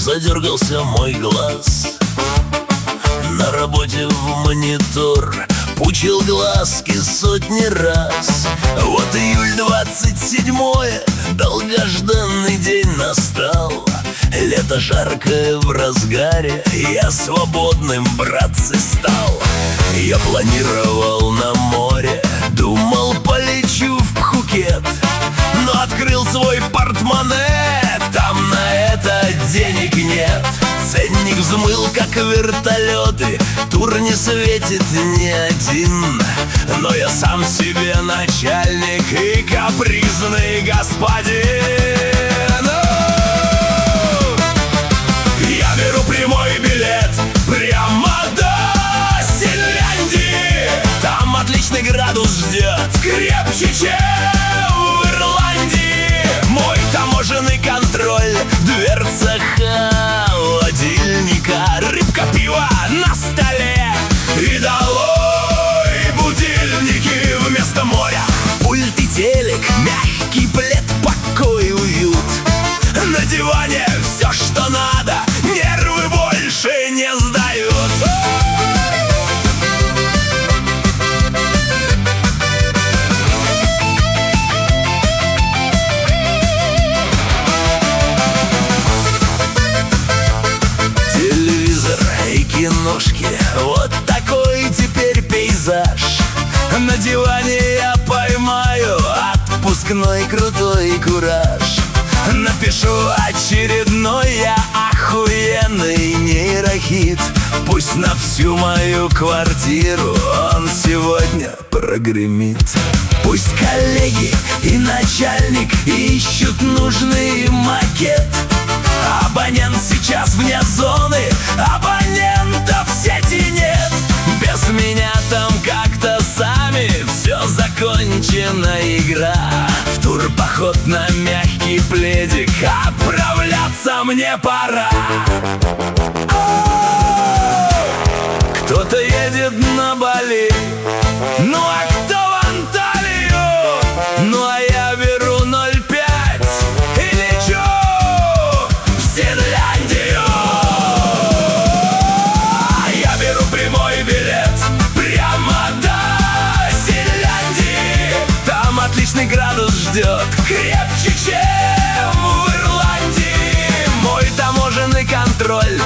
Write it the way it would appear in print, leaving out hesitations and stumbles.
задергался мой глаз. На работе в монитор пучил глазки сотни раз. Вот июль 27-е, долгожданный день настал. Лето жаркое в разгаре, я свободным, братцы, стал. Я планировал на море, думал, полечу в Пхукет, но открыл свой портмоне, там на это денег нет. Ценник взмыл, как вертолеты, тур не светит ни один. Но я сам себе начальник и капризный господин. Я беру прямой билет прямо до Финляндии. Там отличный градус ждет, крепче, чем в Ирландии. Мой таможенный контроль, дверца холодильника, рыбка, пиво на столе и долой будильники вместо моря. Пульт и телек, мягкий плед, покой и уют. На диване все, что надо, нервы больше не сдают. Телевизор и киношки, вот такой теперь пейзаж. На диване я поймаю отпускной крутой кураж. Напишу очередной я охуенный нейрохит. Пусть на всю мою квартиру он сегодня прогремит. Пусть коллеги и начальник ищут нужный макет. Абонент сейчас вне зоны, абонентов в сети нет. Без меня там как-то сами все закончена игра. В турпоход на мягкий пледик отправляться мне пора. Кто-то едет на Бали, ну а кто в Анталию, ну а я беру 0,5 и лечу в Финляндию. Я беру прямой билет прямо до Финляндии. Там отличный градус ждет, крепче, чем в Ирландии. Мой таможенный контроль,